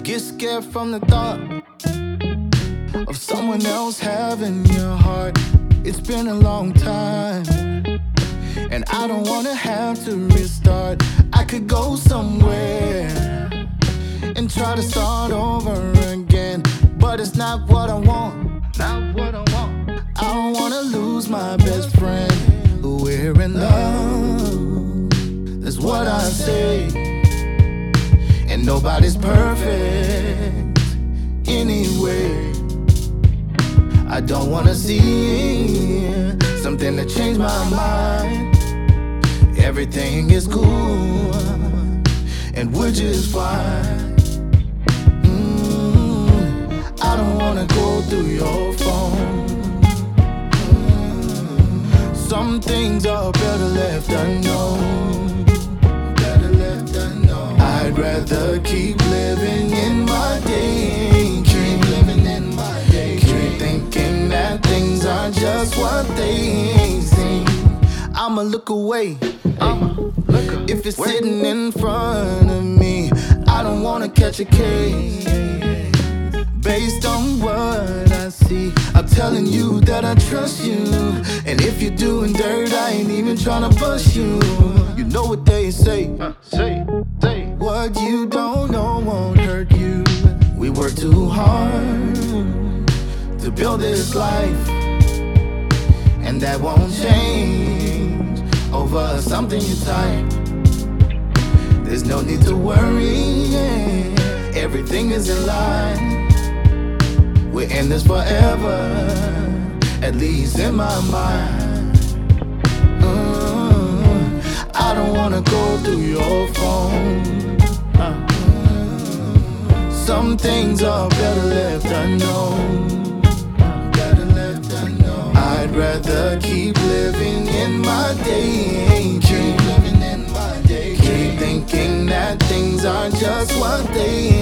get scared from the thought of someone else having your heart. It's been a long time, and I don't wanna have to restart. I could go somewhere and try to start over again, but it's not what I want. Not what I want. I don't wanna lose my best friend. We're in love, that's what I say. And nobody's perfect anyway. I don't wanna see something to change my mind. Everything is cool, and we're just fine. I don't wanna go through your phone. Some things are better left unknown. Better left unknown. I'd rather keep living in my daydream. Keep thinking that things are just what they seem. I'ma look away. If it's sitting in front of me, I don't wanna catch a case. Based on what I see, I'm telling you that I trust you. And if you're doing dirt, I ain't even tryna bust you. You know what they say, what you don't know won't hurt you. We work too hard to build this life, and that won't change over something you type. There's no need to worry, everything is in line. We're in this forever, at least in my mind. I don't wanna go through your phone. Some things are better left unknown. I'd rather keep living in my daydream. Keep thinking that things are just what they